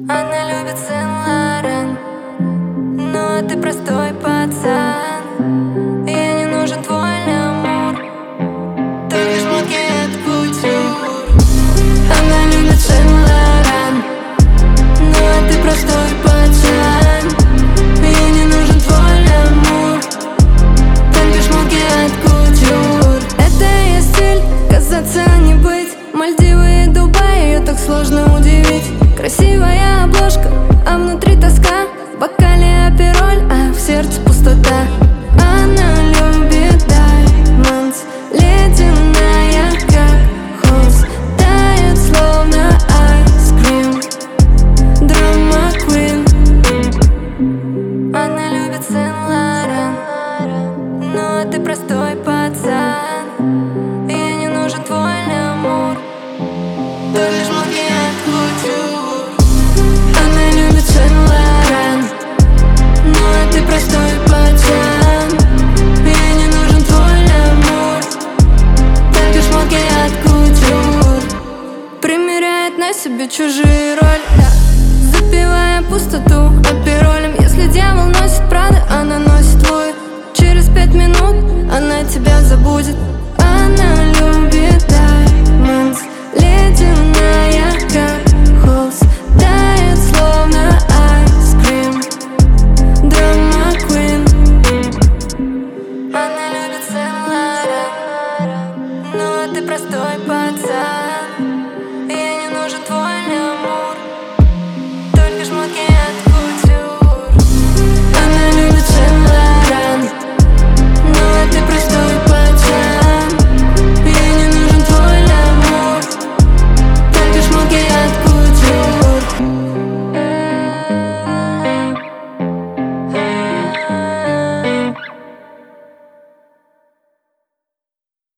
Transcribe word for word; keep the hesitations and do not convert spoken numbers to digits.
Она любит Сен-Лоран, но ты простой пацан. Ей не нужен твой амур, только шмотки от кутюр. Она любит Сен-Лоран, но ты простой пацан. Ей не нужен твой амур, только шмотки от кутюр. Это ее стиль, казаться не быть. Мальдивы и Дубай, ее так сложно удивить. Красивая обложка, а внутри тоска. В бокале апероль, а в сердце пустота. Она любит даймондс, ледяная, как холст. Тает, словно айскрим, драма квин. Она любит Сен-Лоран, но ты простой пацан. Ей не нужен твой амур, только шмотки от кутюр. Она любит Сен-Лоран, но ты простой пацан. Ей не нужен твой амур, только шмотки от кутюр. Примеряет на себе чужие роли, да. Запивая пустоту аперолем. Если дьявол носит Прада, она носит Луи. Через пять минут она тебя забудет. Она любит даймондс, ледяная, как